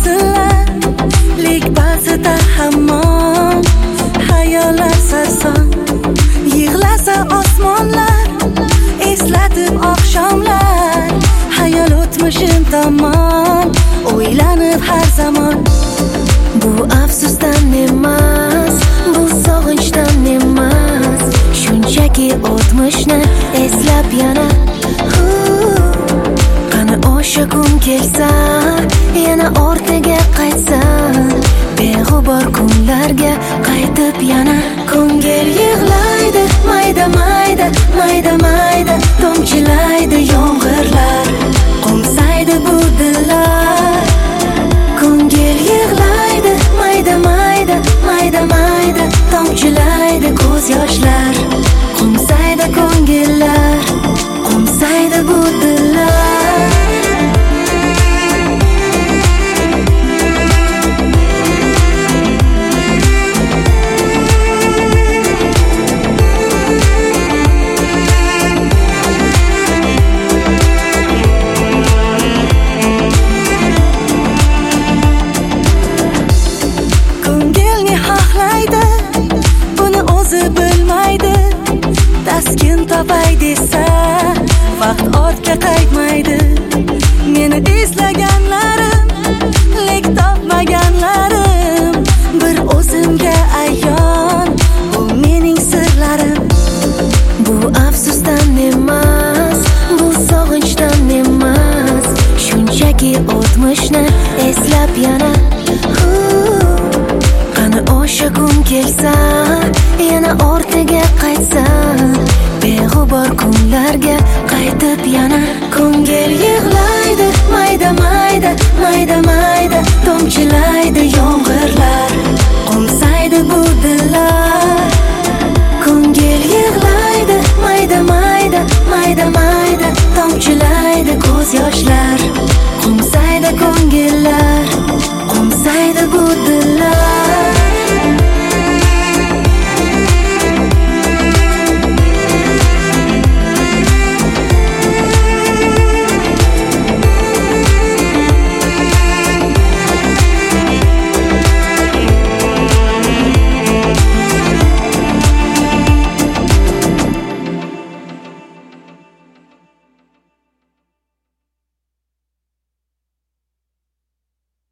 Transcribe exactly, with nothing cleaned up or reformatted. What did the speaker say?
desinlar, lek ba'zida hamon hayollar sarson. Yig'lasa osmonlar, eslatib oqshomlar, hayol o'tmishim tomon o'ylanib har zamon. Bu afsusdan emas, bu sog'inchdan emas, shunchaki o'tmishni eslab yana qani o'sha kun kelsa, yana ortiga qaytsam, beg'ubor kunlarga qaytib yana. Ko'ngil yig'laydi, mayda mayda, mayda mayda tomchilaydi yomg'irlar, qo'msaydi bu dillar. Ko'ngil yig'laydi, mayda mayda, mayda mayda tomchilaydi ko'z yoshlar, qo'msaydi ko'ngillar, qo'msaydi bu dillar. Taskin topay desa, vaqt ortga qaytmaydi. Meni eslaganlarim, lek topmaganlarim bir o'zimga ayon, bu mening sirlarim. Bu afsusdan emas, bu sog'inchdan emas, shunchaki o'tmishni eslab yana qani o'sha kun kelsa, yana ortiga qaytsam, beg'ubor kunlarga qaytib yana. Ko'ngil yig'laydi, mayda mayda, mayda mayda